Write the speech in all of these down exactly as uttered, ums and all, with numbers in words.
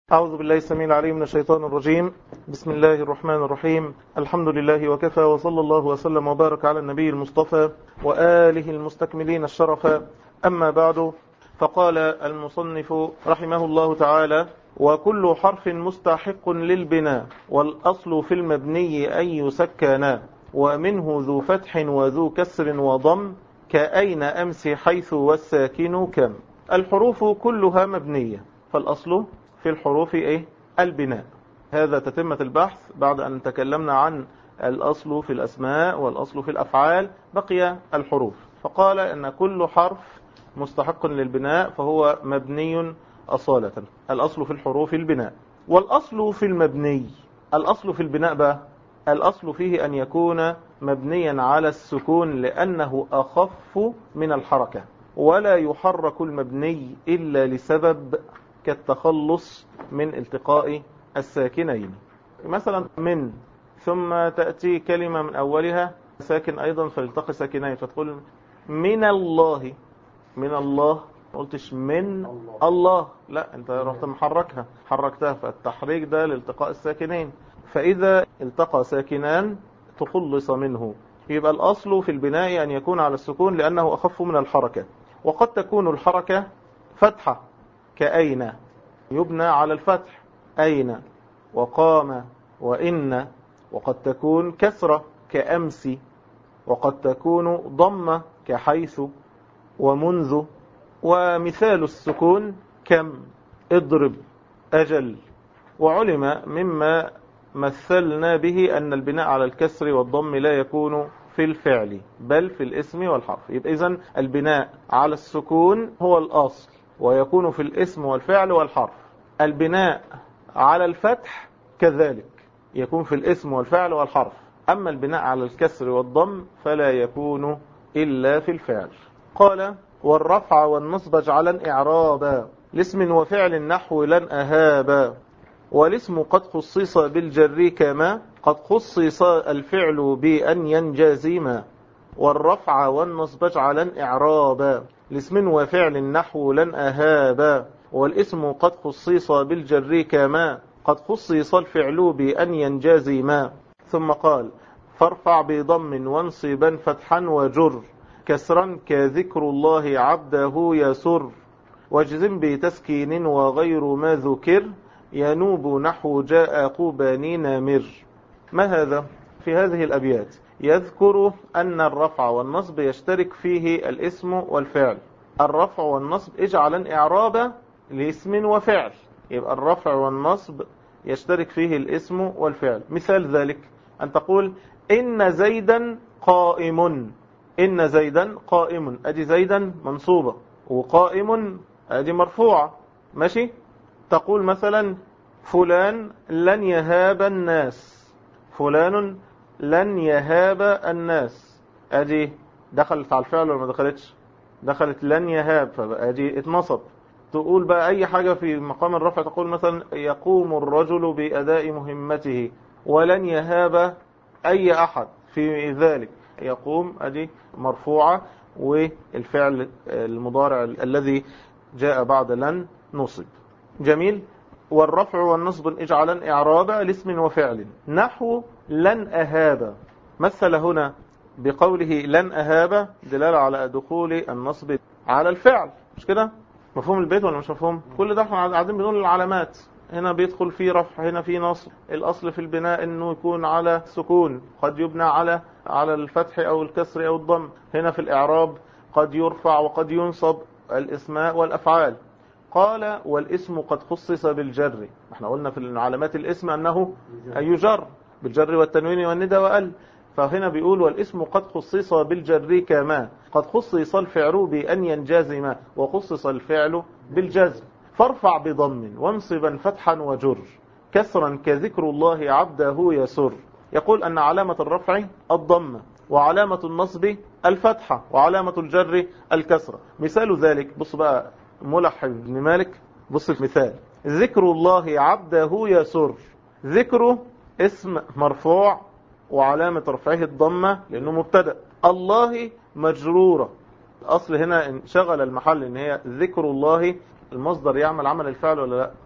أعوذ بالله السميع العليم من الشيطان الرجيم. بسم الله الرحمن الرحيم. الحمد لله وكفى، وصلى الله وسلم وبارك على النبي المصطفى وآله المستكملين الشرفا. أما بعد، فقال المصنف رحمه الله تعالى: وكل حرف مستحق للبناء، والأصل في المبني أن يسكنا، ومنه ذو فتح وذو كسر وضم، كأين أمس حيث والساكن كم. الحروف كلها مبنية، فالأصل في الحروف إيه؟ البناء. هذا تتمة البحث بعد أن تكلمنا عن الأصل في الأسماء والأصل في الأفعال، بقي الحروف. فقال أن كل حرف مستحق للبناء فهو مبني أصالة. الأصل في الحروف البناء. والأصل في المبني، الأصل في البناء بقى، الأصل فيه أن يكون مبنيا على السكون لأنه أخف من الحركة، ولا يحرك المبني إلا لسبب كالتخلص من التقاء الساكنين. مثلا من، ثم تأتي كلمة من أولها ساكن أيضا فيلتقي ساكنين، فتقول من الله. من الله ما قلتش من الله, الله. لا، انت رحت محركها، حركتها، فالتحريك ده لالتقاء الساكنين. فإذا التقى ساكنان تخلص منه. يبقى الأصل في البناء أن يكون على السكون لأنه أخف من الحركة. وقد تكون الحركة فتحة كأين، يبنى على الفتح أين وقام وإن. وقد تكون كسرة كأمس، وقد تكون ضمة كحيث ومنذ. ومثال السكون كم، اضرب، أجل. وعلم مما مثلنا به أن البناء على الكسر والضم لا يكون في الفعل بل في الاسم والحرف. يبقى إذن البناء على السكون هو الأصل، ويكون في الاسم والفعل والحرف. البناء على الفتح كذلك يكون في الاسم والفعل والحرف. أما البناء على الكسر والضم فلا يكون إلا في الفعل. قال: والرفع والنصب اجعلا إعرابا، لاسم وفعل نحو لن أهابا. والاسم قد خصص بالجر كما قد خصص الفعل بأن ينجزما. والرفع والنصب اجعلا إعرابا، لاسم وفعل نحو لن أهابا. والاسم قد خصص بالجر كما قد خصص الفعل بأن ينجزما. ثم قال: فارفع بضم وانصبا فتحا وجر، كسرا كذكر الله عبده يسر. واجزم بتسكين وغير ما ذكر، ينوب نحو جاء قوباني نامر. ما هذا؟ في هذه الأبيات يذكر أن الرفع والنصب يشترك فيه الاسم والفعل. الرفع والنصب اجعلا إعرابا لاسم وفعل. يبقى الرفع والنصب يشترك فيه الاسم والفعل. مثال ذلك أن تقول: إن زيدا قائم. إن زيدا قائم، أدي زيدا منصوبة، وقائم أدي مرفوعة. ماشي؟ تقول مثلا: فلان لن يهاب الناس. فلان لن يهاب الناس، أدي دخلت على الفعل ولا ما دخلتش؟ دخلت لن يهاب، فأدي اتنصب. تقول بقى أي حاجة في مقام الرفع، تقول مثلا: يقوم الرجل بأداء مهمته، ولن يهاب أي أحد في ذلك. يقوم أدي مرفوعة، والفعل المضارع الذي جاء بعد لن نصب. جميل. والرفع والنصب اجعلا إعرابا لاسم وفعل نحو لن أهاب. مثل هنا بقوله لن أهاب دلالة على دخول النصب على الفعل، مش كده؟ مفهوم البيت ولا مش مفهوم؟ كل ده احنا قاعدين بنقول العلامات. هنا بيدخل فيه رفع، هنا فيه نصب. الأصل في البناء انه يكون على سكون، قد يبنى على على الفتح او الكسر او الضم. هنا في الإعراب قد يرفع وقد ينصب الاسماء والأفعال. قال: والاسم قد خصص بالجر. احنا قلنا في علامات الاسم أنه يجر بالجر والتنوين والندى وال. فهنا بيقول: والاسم قد خصص بالجر كما قد خصص الفعل بأن ينجزم، وخصص الفعل بالجزم. فارفع بضم وانصبا فتحا وجر، كسرا كذكر الله عبده يسر. يقول أن علامة الرفع الضمة، وعلامة النصب الفتحة، وعلامة الجر الكسرة. مثال ذلك، بص بقى ملح بن مالك، بص المثال: ذكر الله عبده يسر. ذكره اسم مرفوع وعلامة رفعه الضمة لأنه مبتدأ. الله مجرورة. الأصل هنا انشغل المحل ان هي ذكر الله، المصدر يعمل عمل الفعل ولا لا؟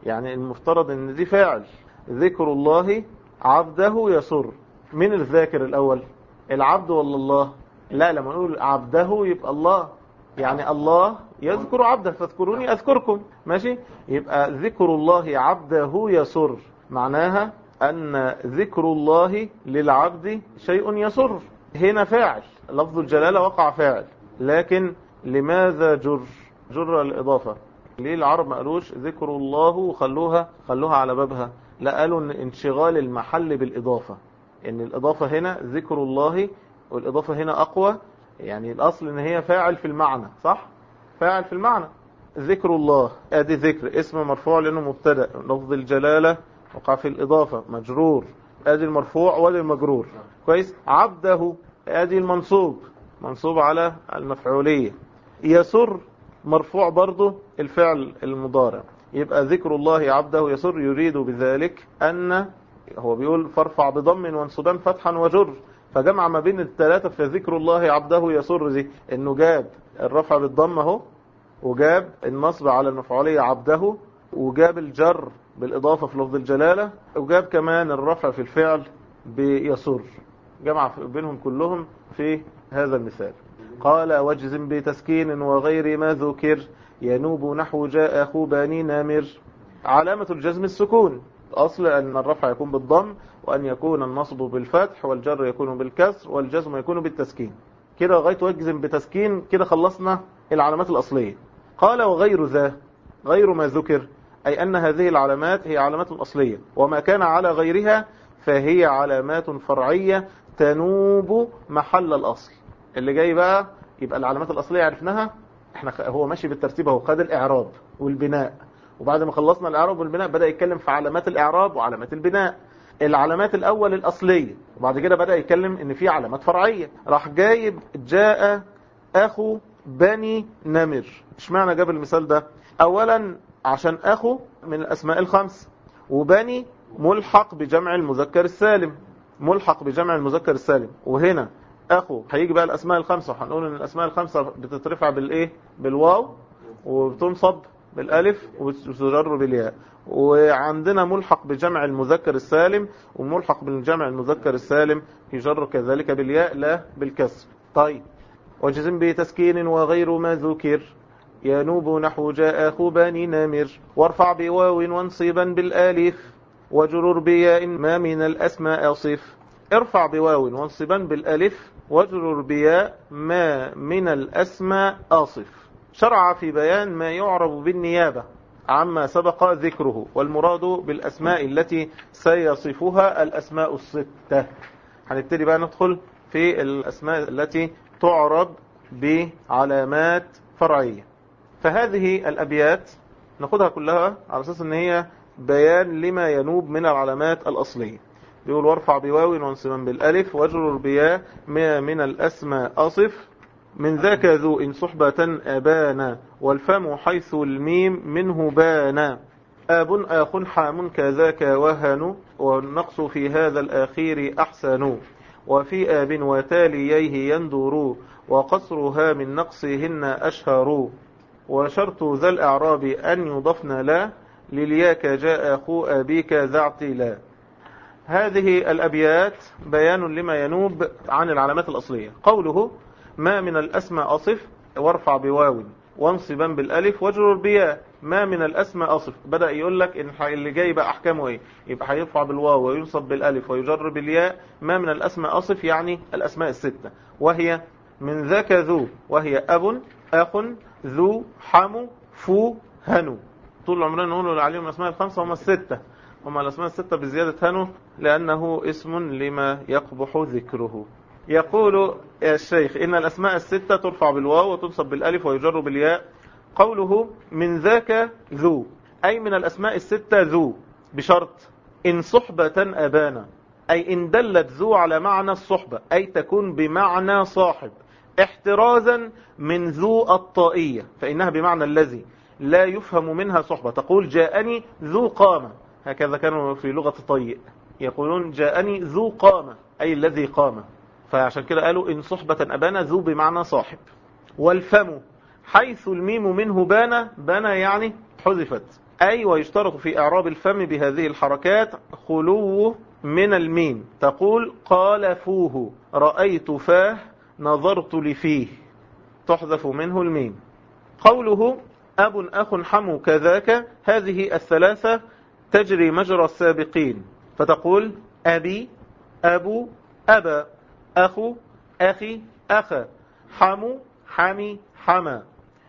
يعني المفترض ان دي فاعل. ذكر الله عبده يسر. من الذاكر الأول؟ العبد ولا الله؟ لا، لما نقول عبده يبقى الله، يعني الله يذكر عبده، فاذكروني أذكركم. ماشي؟ يبقى ذكر الله عبده يسر، معناها أن ذكر الله للعبد شيء يسر. هنا فاعل، لفظ الجلالة وقع فاعل، لكن لماذا جر جر الإضافة؟ ليه العرب ما قالوش ذكر الله وخلوها خلوها على بابها؟ لا، قالوا ان انشغال المحل بالإضافة، ان الإضافة هنا ذكر الله، والإضافة هنا أقوى. يعني الأصل ان هي فاعل في المعنى، صح؟ فاعل في المعنى. ذكر الله ادي ذكر اسم مرفوع لأنه مبتدأ، لفظ الجلالة وقع في الإضافة مجرور، ادي المرفوع وادي المجرور. كويس. عبده ادي المنصوب، منصوب على المفعولية. يسر مرفوع برضه الفعل المضارع. يبقى ذكر الله عبده يسر، يريد بذلك أن هو بيقول فارفع بضم وانصبان فتحا وجر، فجمع ما بين الثلاثة في ذكر الله عبده يسر دي، انه جاب الرفع بالضم اهو، وجاب النصب على المفعولية عبده، وجاب الجر بالإضافة في لفظ الجلالة، وجاب كمان الرفع في الفعل بيسر، جمع بينهم كلهم في هذا المثال. قال واجزم بتسكين وغير ما ذكر ينوب نحو جاء أخو بني نامر. علامة الجزم السكون، أصل أن الرفع يكون بالضم، وأن يكون النصب بالفتح، والجر يكون بالكسر، والجزم يكون بالتسكين. كده لغاية واجزم بتسكين، كده خلصنا العلامات الأصلية. قال وغير ذا، غير ما ذكر، أي أن هذه العلامات هي علامات أصلية، وما كان على غيرها فهي علامات فرعية تنوب محل الأصل. اللي جاي بقى يبقى العلامات الأصلية عرفناها، احنا هو ماشي بالترتيب اهو، خد الإعراب والبناء، وبعد ما خلصنا الإعراب والبناء بدأ يتكلم في علامات الإعراب وعلامات البناء. العلامات الأول الأصلية، وبعد كده بدأ يتكلم ان في علامات فرعية. راح جايب جاء أخو بني نمر. اشمعنى جاب المثال ده؟ أولا عشان أخو من الأسماء الخمس، وبني ملحق بجمع المذكر السالم، ملحق بجمع المذكر السالم. وهنا أخو هيجي بقى الأسماء الخمسة، وهنقول ان الأسماء الخمسة بتترفع بالإيه؟ بالواو، وبتنصب بالالف، وتجر بالياء. وعندنا ملحق بجمع المذكر السالم، وملحق بالجمع المذكر السالم يجر كذلك بالياء لا بالكسر. طيب وجزم بتسكين وغير ما ذكر ينوب نحو جاء أخو بني نامر. وارفع بواو وانصبا بالالف وجرر بياء ما من الأسماء أصف. ارفع بواو وانصبا بالالف وجرر بياء ما من الأسماء أصف. شرع في بيان ما يعرب بالنيابة عما سبق ذكره، والمراد بالأسماء التي سيصفها الأسماء الستة. هنبتدي بقى ندخل في الأسماء التي تعرب بعلامات فرعية. فهذه الأبيات ناخدها كلها على أساس أن هي بيان لما ينوب من العلامات الأصلية. بيقول وارفع بواو وانصبا بالألف وجرر بياء ما من الأسماء أصف. من ذاك ذو إن صحبة أبانا والفم حيث الميم منه بانا. آب آخ حام كذاك وهن والنقص في هذا الأخير أحسن. وفي آب وتاليه يندر وقصرها من نقصهن أشهر. وشرط ذا الأعراب أن يضفن لا للياك جاء أخو أبيك ذا اعتلا. هذه الأبيات بيان لما ينوب عن العلامات الأصلية. قوله ما من الأسماء أصف وارفع بواو وانصبا بالألف وجرر بياء ما من الأسماء أصف. بدأ يقول لك إن اللي جاي بقى أحكامه إيه؟ يبقى هيرفع بالواو وينصب بالألف ويجر بالياء ما من الأسماء أصف، يعني الأسماء الستة، وهي من ذاك ذو، وهي أب أخ ذو حم فو هنو. طول عمرنا نقول عليهم الأسماء الخمسة هم الستة، هم الأسماء الستة بزيادة هنو لأنه اسم لما يقبح ذكره. يقول الشيخ إن الأسماء الستة ترفع بالواو وتنصب بالألف ويجر بالياء. قوله من ذاك ذو أي من الأسماء الستة ذو، بشرط إن صحبة أبانا، أي إن دلت ذو على معنى الصحبة، أي تكون بمعنى صاحب، احترازا من ذو الطائية، فإنها بمعنى الذي لا يفهم منها صحبة. تقول جاءني ذو قامة، هكذا كانوا في لغة طيء يقولون جاءني ذو قامة أي الذي قام، فعشان كده قالوا إن صحبة أبانا ذو بمعنى صاحب. والفم حيث الميم منه بانا، بانا يعني حذفت، أي ويشترط في إعراب الفم بهذه الحركات خلوه من الميم. تقول قال فوه، رأيت فاه، نظرت لفيه، تحذف منه الميم. قوله أب أخ حم كذاك، هذه الثلاثة تجري مجرى السابقين، فتقول أبي أبو أبا، أخو أخي أخا، حمو حمي حما،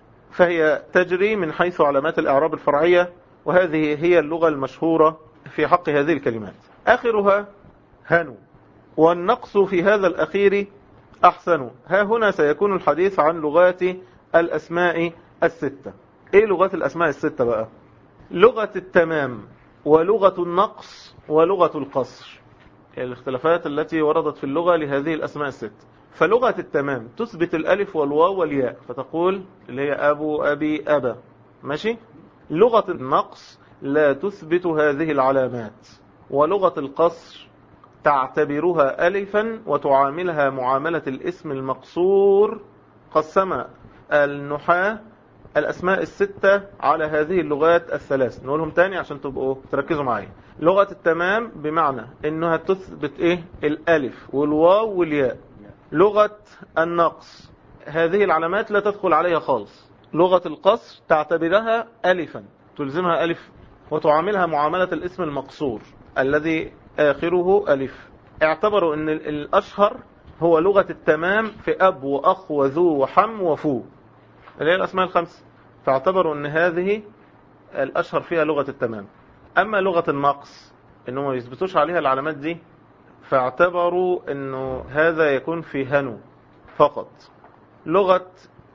فهي تجري من حيث علامات الإعراب الفرعية، وهذه هي اللغة المشهورة في حق هذه الكلمات. آخرها هنو، والنقص في هذا الأخير أحسن. ها هنا سيكون الحديث عن لغات الأسماء الستة. إيه لغات الأسماء الستة بقى؟ لغة التمام، ولغة النقص، ولغة القصر، الاختلافات التي وردت في اللغة لهذه الأسماء الستة. فلغة التمام تثبت الألف والواو والياء، فتقول اللي هي أبو أبي أبا، ماشي. لغة النقص لا تثبت هذه العلامات. ولغة القصر تعتبرها ألفا وتعاملها معاملة الاسم المقصور. قسم النحاة الأسماء الستة على هذه اللغات الثلاث. نقولهم تاني عشان تبقوا تركزوا معي. لغة التمام بمعنى انها تثبت ايه؟ الألف والواو والياء. لغة النقص هذه العلامات لا تدخل عليها خالص. لغة القصر تعتبرها ألفا، تلزمها ألف وتعاملها معاملة الاسم المقصور الذي آخره ألف. اعتبروا ان الأشهر هو لغة التمام في أب وأخ وذو وحم وفو، اللي هي الأسماء الخمسة، فاعتبروا ان هذه الأشهر فيها لغة التمام. أما لغة النقص انه ما يثبتوش عليها العلامات دي، فاعتبروا انه هذا يكون في هنو فقط. لغة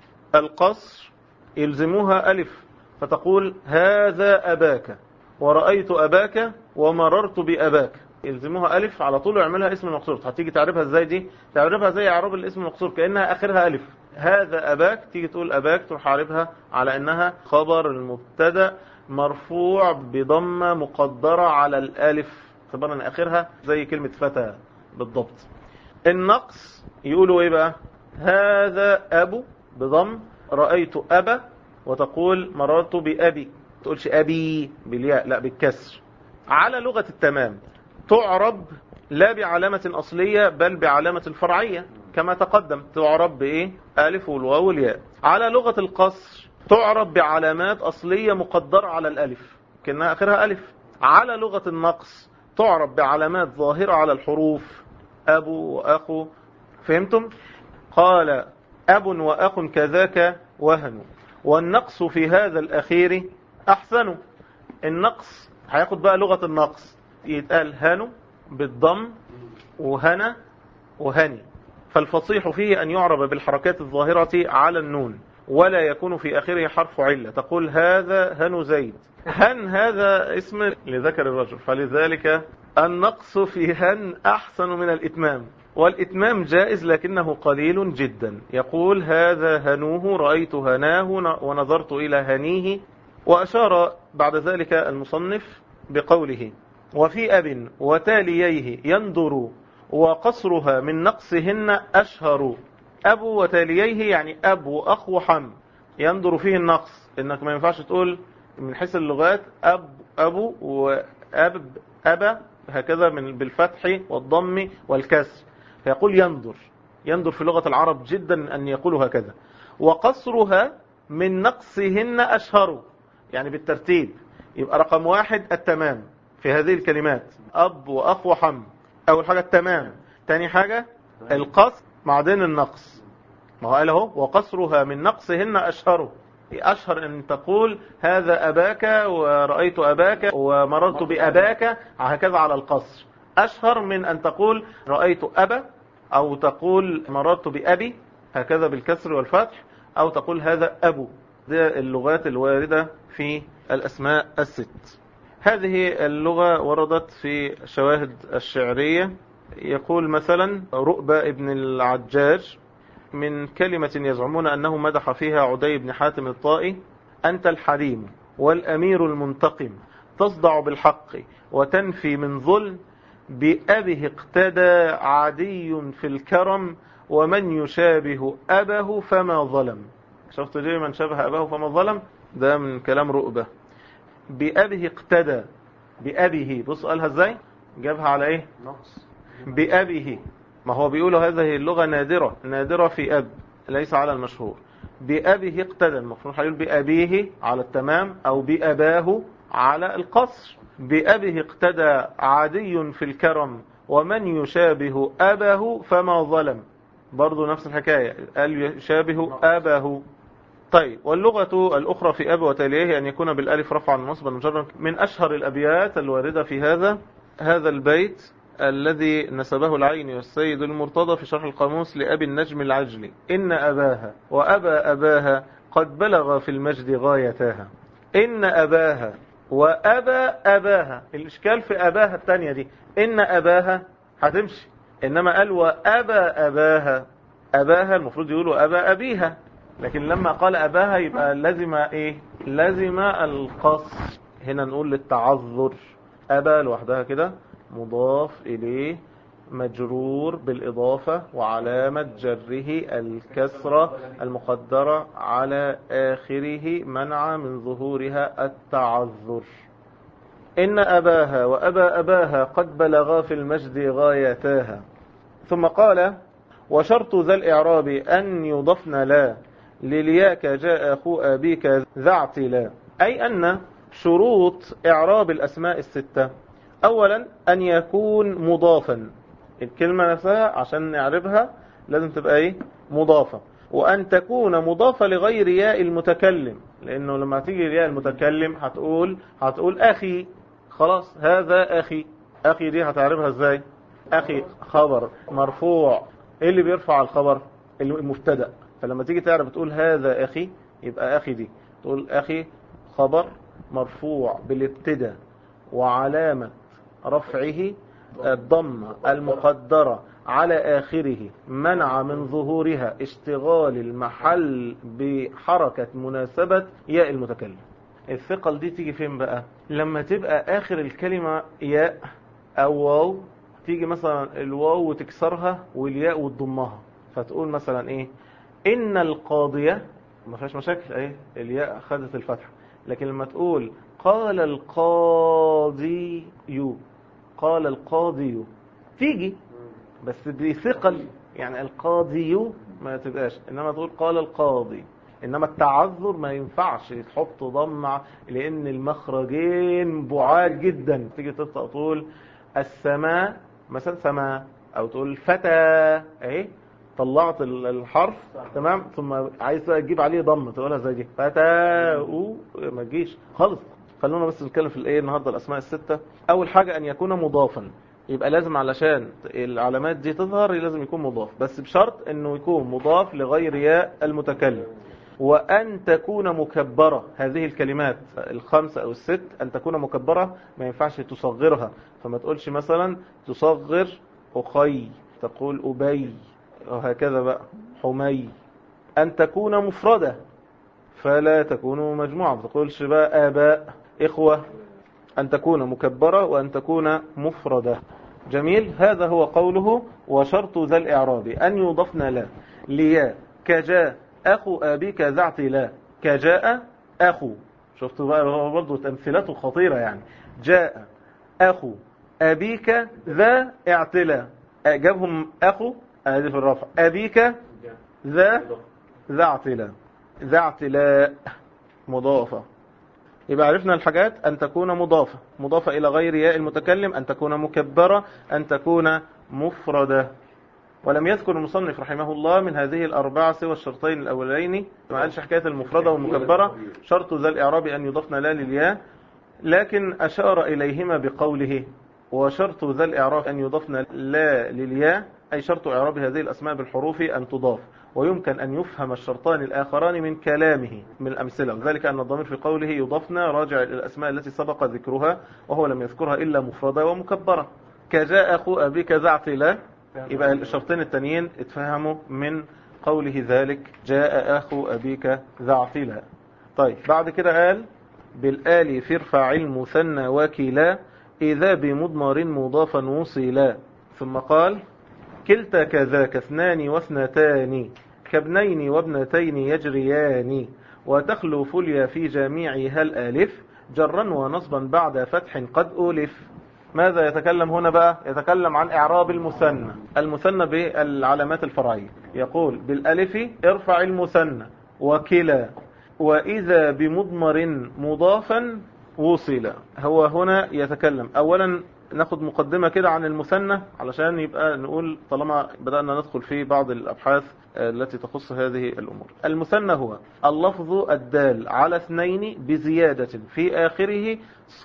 القصر يلزموها ألف، فتقول هذا أباك، ورأيت أباك، ومررت بأباك، يلزموها ألف على طول ويعملها اسم مقصور. هتيجي تعرفها ازاي دي؟ تعرفها زي اعراب الاسم المقصور، كأنها آخرها ألف. هذا أباك، تيجي تقول أباك، تروح عارفها على أنها خبر المبتدا مرفوع بضمة مقدرة على الألف، اعتبارا آخرها زي كلمة فتى بالضبط. النقص يقولوا ايه بقى؟ هذا أبو بضم، رأيت أبا، وتقول مررت بأبي، تقولش أبي بالياء، لا بالكسر. على لغة التمام تعرب لا بعلامة أصلية بل بعلامة الفرعية كما تقدم، تعرب بإيه؟ ألف والواو والياء. على لغة القصر تعرب بعلامات أصلية مقدرة على الألف كأنها آخرها ألف. على لغة النقص تعرب بعلامات ظاهرة على الحروف، أبو وأخو. فهمتم؟ قال أب وأخ كذاك وهن، والنقص في هذا الأخير أحسن. النقص هياخد بقى لغة النقص، يتقال هنو بالضم، وهنا وهني. فالفصيح فيه أن يعرب بالحركات الظاهرة على النون، ولا يكون في آخره حرف علة. تقول هذا هنو زيد. هن هذا اسم لذكر الرجل، فلذلك النقص في هن أحسن من الإتمام، والإتمام جائز لكنه قليل جدا. يقول هذا هنوه، رأيت هناه، ونظرت إلى هنيه. وأشار بعد ذلك المصنف بقوله وفي أب وتاليه ينظر، وقصرها من نقصهن أشهر. أب وتاليه يعني أب وأخ وحم، ينظر فيه النقص، إنك ما ينفعش تقول من حيث اللغات أب أبو وأب أبا هكذا من بالفتح والضم والكسر، فيقول ينظر. ينظر في لغة العرب جدا أن يقولوا هكذا. وقصرها من نقصهن أشهر، يعني بالترتيب، يبقى رقم واحد التمام في هذه الكلمات، أب وأخ وحم. أول حاجة التمام، تاني حاجة القصر بعدين النقص. ما هو قال اهو وقصرها من نقصهن أشهر. أشهر أن تقول هذا أباك، ورأيت أباك، ومررت بأباك، هكذا على القصر. أشهر من أن تقول رأيت أبا، أو تقول مررت بأبي هكذا بالكسر والفتح، أو تقول هذا أبو. ده اللغات الواردة في الأسماء الست. هذه اللغة وردت في شواهد الشعرية. يقول مثلا رؤبة ابن العجاج من كلمة يزعمون أنه مدح فيها عدي بن حاتم الطائي: أنت الحليم والأمير المنتقم، تصدع بالحق وتنفي من ظلم، بأبه اقتدى عدي في الكرم، ومن يشابه أبه فما ظلم. شفت ليه من شابه أباه فما ظلم؟ ده من كلام رؤبة. بأبه اقتدى. بأبه، بص قالها ازاي، جابها على ايه؟ نقص. بأبه. ما هو بيقولوا هذه اللغة نادرة، نادرة في أب، ليس على المشهور. بأبه اقتدى، المفروض هيقول بأبيه على التمام أو بأباه على القصر. بأبه اقتدى عادي في الكرم، ومن يشابه أباه فما ظلم. برضو نفس الحكاية، قال يشابه أباه. طيب، واللغة الأخرى في أب وتاليه أن يكون بالألف رفعا نصبا مجرا. من أشهر الأبيات الواردة في هذا هذا البيت الذي نسبه العيني والسيد المرتضى في شرح القاموس لأبي النجم العجلي: إن أباها وأبا أباها قد بلغ في المجد غايتاها. إن أباها وأبا أباها، الإشكال في أباها الثانية دي، إن أباها هتمشي، إنما قال وأبا أباها. أباها المفروض يقولوا أبا أبيها، لكن لما قال أباها يبقى لازم إيه؟ لازم القصر. هنا نقول للتعذر. أبا لوحدها كده مضاف إليه مجرور بالإضافة، وعلامة جره الكسرة المقدرة على آخره منع من ظهورها التعذر. إن أباها وأبا أباها قد بلغا في المجد غايتاها. ثم قال: وشرط ذا الإعراب أن يضفن لا للياك جاء أخو أبيك ذا اعتلا. أي أن شروط إعراب الأسماء الستة: أولا أن يكون مضافا، الكلمة نفسها عشان نعربها لازم تبقى إيه؟ مضافة. وأن تكون مضافة لغير ياء المتكلم، لأنه لما تيجي ياء المتكلم هتقول هتقول أخي، خلاص هذا أخي. أخي دي هتعربها إزاي؟ أخي خبر مرفوع. إيه اللي بيرفع الخبر؟ المبتدأ. فلما تيجي تعرف تقول هذا أخي، يبقى أخي دي تقول أخي خبر مرفوع بالابتداء، وعلامة رفعه الضمة المقدرة على آخره منع من ظهورها اشتغال المحل بحركة مناسبة ياء المتكلم. الثقل دي تيجي فين بقى؟ لما تبقى آخر الكلمة ياء أو واو، تيجي مثلا الواو وتكسرها والياء وتضمها، فتقول مثلا إيه؟ إن القاضية، ما فيهاش مشاكل، ايه الياء خدت الفتحة. لكن لما تقول قال القاضي يو، قال القاضي تيجي بس بثقل، يعني القاضي ما تبقاش، انما تقول قال القاضي. انما التعذر ما ينفعش تحط ضمع، لان المخرجين بعاد جدا. تيجي تبقى تقول السماء مثلا سماء، او تقول فتى، اهي طلعت الحرف تمام، ثم عايز بقى تجيب عليه ضم تقولها زي دي فتاء، ما تجيش خالص. خلونا بس نتكلم في الايه النهارده الاسماء السته. اول حاجه ان يكون مضافا، يبقى لازم علشان العلامات دي تظهر لازم يكون مضاف، بس بشرط انه يكون مضاف لغير ياء المتكلم. وان تكون مكبره، هذه الكلمات الخمسه او الست ان تكون مكبره، ما ينفعش تصغرها. فما تقولش مثلا تصغر اخي، تقول ابي، وهكذا بقى حمي. أن تكون مفردة، فلا تكون مجموعة، ما تقولش بقى آباء إخوة. أن تكون مكبرة وأن تكون مفردة. جميل. هذا هو قوله: وشرط ذا الإعراب أن يضفن لا ليا كجاء أخو أبيك ذا اعتلا. كجاء أخو، شفتوا بقى برضو تمثيلاته خطيرة، يعني جاء أخو أبيك ذا اعتلا، جابهم أخو هذه في الرفع، أبيك ذا ذا اعتلاء، ذا اعتلاء مضافة. يبقى عرفنا الحاجات: أن تكون مضافة، مضافة إلى غير ياء المتكلم، أن تكون مكبرة، أن تكون مفردة. ولم يذكر المصنف رحمه الله من هذه الأربعة سوى الشرطين الأولين، ما قالش حكاية المفردة والمكبرة. شرط ذا الإعراب أن يضفن لا للياء، لكن أشار إليهما بقوله: وشرط ذا الإعراب أن يضفن لا للياء، أي شرط إعراب هذه الأسماء بالحروف أن تضاف. ويمكن أن يفهم الشرطان الآخران من كلامه من الأمثلة، وذلك أن الضمير في قوله يضفن راجع للأسماء التي سبق ذكرها، وهو لم يذكرها إلا مفردة ومكبرة. كجاء أخو أبيك ذا اعتلاء، يبقى الشرطين التانيين اتفهموا من قوله ذلك جاء أخو أبيك ذا اعتلاء. طيب بعد كده قال: بالآل في ارفع المثنى وكلا إذا بمضمر مضافا وصلا. ثم قال: كلتا كذاك اثنان واثنتان كابنين وابنتين يجريان وتخلو فليا في جميعها الألف جرا ونصبا بعد فتح قد أولف. ماذا يتكلم هنا بقى؟ يتكلم عن إعراب المثنى. المثنى بالعلامات الفرعية، يقول بالألف ارفع المثنى وكلا، وإذا بمضمر مضافا وصل. هو هنا يتكلم أولا، ناخد مقدمة كده عن المثنى علشان يبقى نقول طالما بدأنا ندخل في بعض الأبحاث التي تخص هذه الأمور. المثنى هو اللفظ الدال على اثنين بزيادة في آخره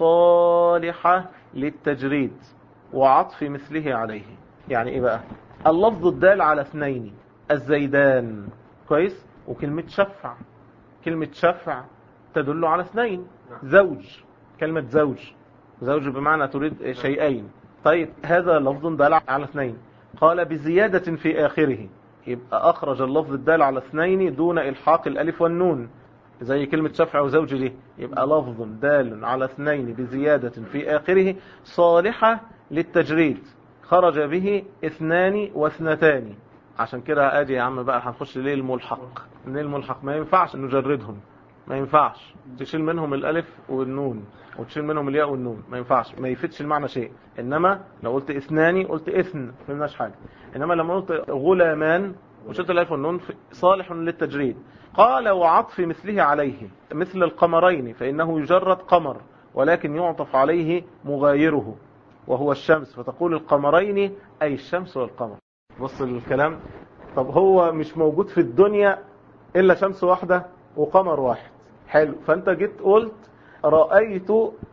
صالحة للتجريد وعطف مثله عليه. يعني إيه بقى؟ اللفظ الدال على اثنين، الزيدان، كويس؟ وكلمة شفع، كلمة شفع تدل على اثنين، زوج، كلمة زوج، زوج بمعنى تريد شيئين. طيب هذا لفظ دال على اثنين، قال بزيادة في آخره، يبقى أخرج اللفظ الدال على اثنين دون إلحاق الألف والنون، زي كلمة شفع وزوج دي، يبقى لفظ دال على اثنين بزيادة في آخره صالحة للتجريد، خرج به اثنان واثنتان. عشان كده ادي يا عم بقى هنخش ليه الملحق. من الملحق ما ينفعش نجردهم، ما ينفعش تشيل منهم الالف والنون وتشيل منهم الياء والنون، ما ينفعش، ما يفيدش المعنى شيء. انما لو قلت اثنان قلت اثن ما فهمناش حاجه. انما لما قلت غلامان وشلت الالف والنون صالح للتجريد. قال وعطف مثله عليه، مثل القمرين فانه يجرد قمر ولكن يعطف عليه مغايره وهو الشمس، فتقول القمرين اي الشمس والقمر. بص الكلام. طب هو مش موجود في الدنيا الا شمس واحده وقمر واحد، حلو، فانت جيت قلت رأيت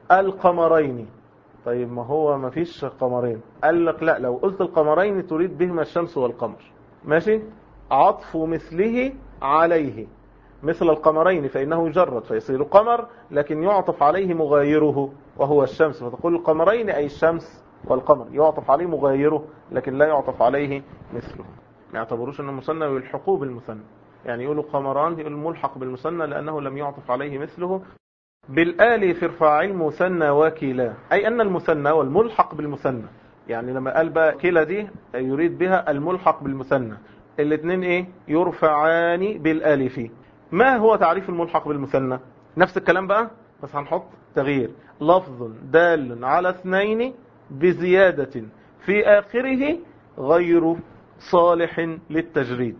القمرين. طيب ما هو ما فيش قمرين، قال لك لا، لو قلت القمرين تريد بهما الشمس والقمر، ماشي. عطف مثله عليه، مثل القمرين فإنه يجرد فيصير قمر لكن يعطف عليه مغايره وهو الشمس، فتقول القمرين أي الشمس والقمر، يعطف عليه مغايره لكن لا يعطف عليه مثله. ما يعتبروش أنه مثنى ويلحقوه بالمثنى، يعني يقولوا قمران يقول ملحق بالمثنى لأنه لم يعطف عليه مثله. بالآل في ارفاع المثنى وكلا، أي أن المثنى والملحق بالمثنى، يعني لما قال بقى كلا دي يريد بها الملحق بالمثنى، الاثنين ايه؟ يرفعان بالالف. ما هو تعريف الملحق بالمثنى؟ نفس الكلام بقى بس هنحط تغيير، لفظ دال على اثنين بزيادة في آخره غير صالح للتجريد.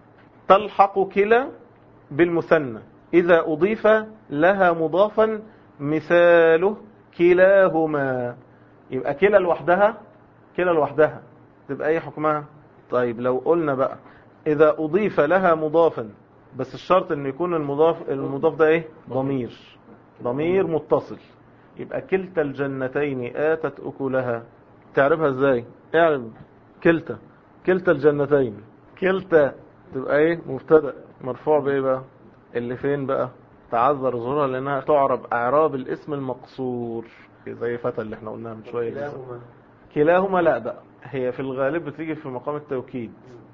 تلحق كلا بالمثنى إذا أضيف لها مضافا مثاله كلاهما. يبقى كلا لوحدها، كلا لوحدها تبقى ايه حكمها؟ طيب لو قلنا بقى إذا أضيف لها مضافا، بس الشرط أن يكون المضاف المضاف ده إيه؟ ضمير، ضمير متصل، يبقى كلتا الجنتين آتت أكلها. تعرفها إزاي؟ اعرف كلتا، كلتا الجنتين، كلتا تبقى إيه؟ مبتدأ مرفوع بإيه بقى؟ اللي فين بقى؟ تعذر ظهورها لأنها تعرب أعراب الاسم المقصور، زي فتى اللي احنا قلناها من شوية. كلاهما كلاهما لا بقى، هي في الغالب بتيجي في مقام التوكيد،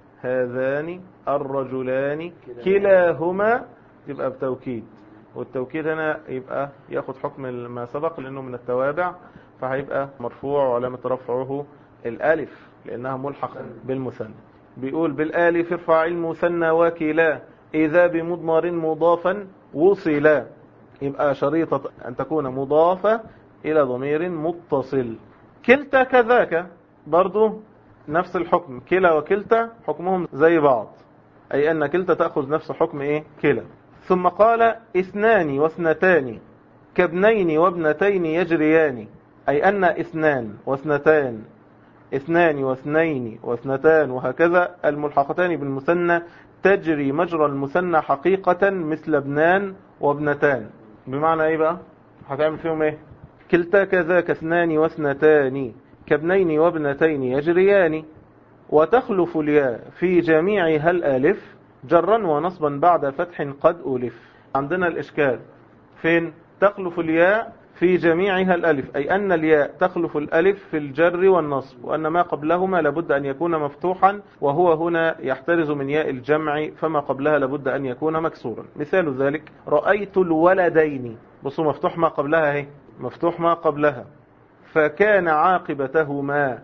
هذان الرجلان كلاهما تبقى بتوكيد، والتوكيد هنا يبقى ياخد حكم ما سبق لأنه من التوابع، فهيبقى مرفوع وعلامة رفعه الألف لأنها ملحق بالمثنى. بيقول بالآلف ارفع المثنى وكلا إذا بمضمر مضافا وصلا، يبقى شريطة أن تكون مضافة إلى ضمير متصل. كلتا كذاك برضو نفس الحكم، كلا وكلتا حكمهم زي بعض، أي أن كلتا تأخذ نفس حكم إيه؟ كلا. ثم قال اثنان واثنتان كابنين وابنتين يجريان، أي أن اثنان واثنتان، اثنان واثنين واثنتان وهكذا الملحقتان بالمثنى تجري مجرى المثنى حقيقة مثل ابنان وابنتان. بمعنى ايه بقى؟ هتعمل فيهم ايه؟ كلتا كذاك اثنان واثنتان كابنين وابنتين يجريان، وتخلف الياء في جميعها الالف جرا ونصبا بعد فتح قد ألف. عندنا الاشكال فين؟ تخلف الياء في جميعها الألف، أي أن الياء تخلف الألف في الجر والنصب، وأن ما قبلهما لابد أن يكون مفتوحا، وهو هنا يحترز من ياء الجمع، فما قبلها لابد أن يكون مكسورا. مثال ذلك رأيت الولدين، بصوا مفتوح ما قبلها اهي، مفتوح ما قبلها، فكان عاقبتهما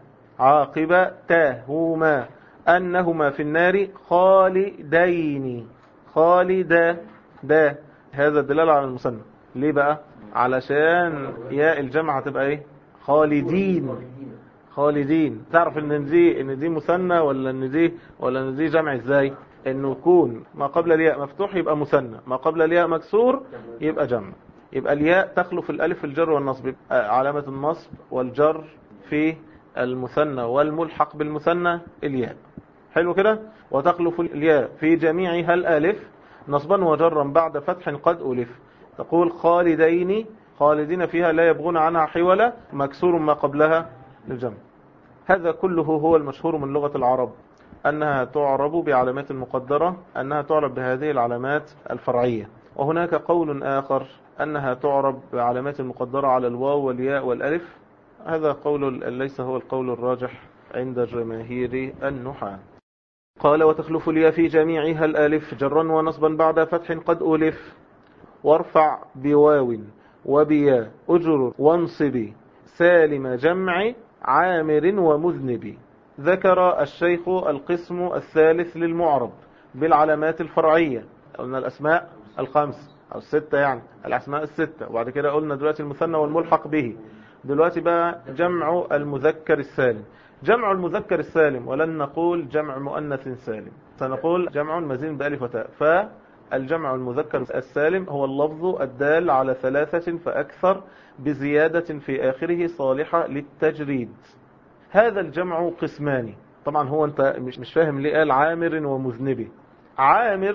عاقبتهما أنهما في النار خالدين، خالدا دا، هذا الدلالة على المثنى. ليه بقى؟ علشان ياء الجمع هتبقى ايه؟ خالدين. خالدين. تعرف ان دي ان دي مثنى ولا ان دي ولا ان دي جمع ازاي؟ انه يكون ما قبل الياء مفتوح يبقى مثنى، ما قبل الياء مكسور يبقى جمع. يبقى الياء تخلف الالف في الجر والنصب، علامة النصب والجر في المثنى والملحق بالمثنى الياء. حلو كده. وتخلف الياء في جميعها الالف نصبا وجرا بعد فتح قد ألف. تقول خالدين، خالدين فيها لا يبغون عنها حولا، مكسور ما قبلها للجمع. هذا كله هو المشهور من لغة العرب، أنها تعرب بعلامات مقدرة، أنها تعرب بهذه العلامات الفرعية. وهناك قول آخر أنها تعرب بعلامات مقدرة على الواو والياء والألف. هذا قول ليس هو القول الراجح عند جماهير النحاة. قال وتخلف الياء في جميعها الألف جرا ونصبا بعد فتح قد ألف. وارفع بواو وبياء أجر وانصبي سالم جمع عامر ومذنب. ذكر الشيخ القسم الثالث للمعرب بالعلامات الفرعية. قلنا الأسماء الخمس أو الستة، يعني الأسماء الستة، وبعد كده قلنا دلوقتي المثنى والملحق به. دلوقتي بقى جمع المذكر السالم. جمع المذكر السالم، ولن نقول جمع مؤنث سالم، سنقول جمع مزين بألف وتاء. فالجمع المذكر السالم هو اللفظ الدال على ثلاثة فأكثر بزيادة في آخره صالحة للتجريد. هذا الجمع قسماني. طبعا هو أنت مش مش فاهم ليه قال عامر ومذنبي. عامر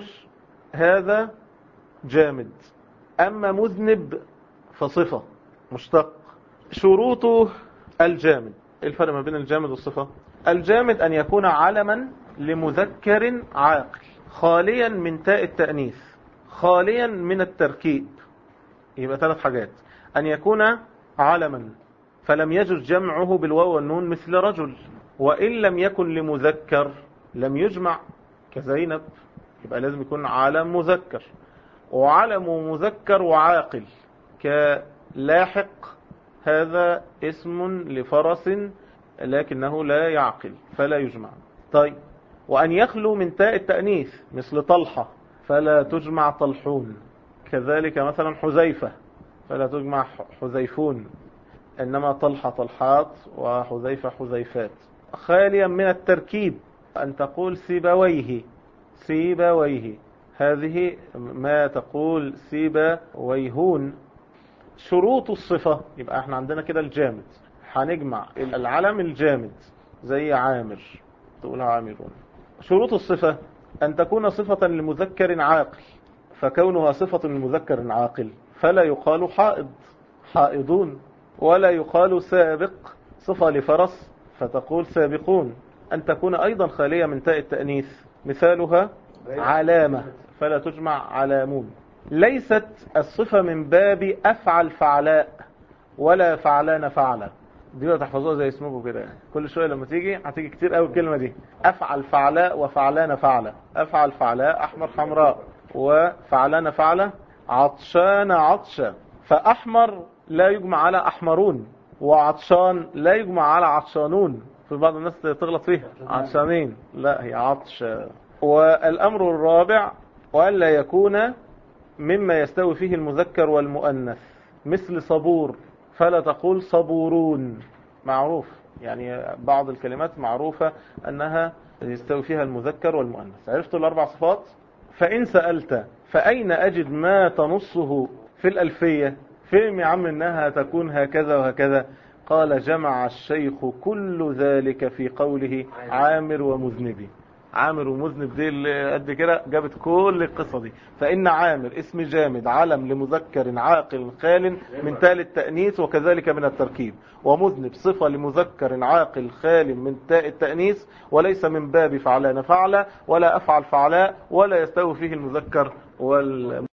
هذا جامد، أما مذنب فصفة مشتق. شروطه الجامد. الفرق ما بين الجامد والصفة؟ الجامد أن يكون علما لمذكر عاقل خاليا من تاء التأنيث خاليا من التركيب. يبقى ثلاث حاجات: أن يكون علما فلم يجر جمعه بالواو والنون مثل رجل، وإن لم يكن لمذكر لم يجمع كزينب، يبقى لازم يكون علم مذكر. وعلم مذكر وعاقل كلاحق، هذا اسم لفرس لكنه لا يعقل فلا يجمع. طيب، وأن يخلو من تاء التأنيث مثل طلحة فلا تجمع طلحون. كذلك مثلا حذيفة فلا تجمع حذيفون، إنما طلحة طلحات وحذيفة حذيفات. خاليا من التركيب، أن تقول سيبويه سيبويه، هذه ما تقول سيبويهون. شروط الصفة، يبقى احنا عندنا كده الجامد، هنجمع العلم الجامد زي عامر تقولها عامرون. شروط الصفة أن تكون صفة لمذكر عاقل، فكونها صفة لمذكر عاقل فلا يقال حائض حائضون، ولا يقال سابق صفة لفرس فتقول سابقون. أن تكون أيضا خالية من تاء التأنيث، مثالها علامة فلا تجمع علامون. ليست الصفة من باب أفعل فعلاء ولا فعلان فعلا، دي بقى تحفظوها زي اسمكم كده، يعني كل شوية لما تيجي هتيجي كتير قوي الكلمة دي. أفعل فعلاء وفعلان فعلا. أفعل فعلاء أحمر حمراء، وفعلان فعلا عطشان عطشا. فأحمر لا يجمع على أحمرون، وعطشان لا يجمع على عطشانون. في بعض الناس تغلط فيها عطشانين، لا هي عطش. والأمر الرابع وألا يكون مما يستوي فيه المذكر والمؤنث، مثل صبور فلا تقول صبورون. معروف يعني بعض الكلمات معروفة أنها يستوي فيها المذكر والمؤنث. عرفتوا الأربع صفات؟ فإن سألت فأين أجد ما تنصه في الألفية؟ فهم يا عم إنها تكون هكذا وهكذا؟ قال جمع الشيخ كل ذلك في قوله عامر ومذنبي. عامر ومذنب دي اللي قد كده جابت كل القصة دي. فإن عامر اسم جامد علم لمذكر عاقل خال من تاء التأنيث وكذلك من التركيب، ومذنب صفة لمذكر عاقل خال من تاء التأنيث وليس من باب فعلان فعلا ولا أفعل فعلاء ولا يستوي فيه المذكر وال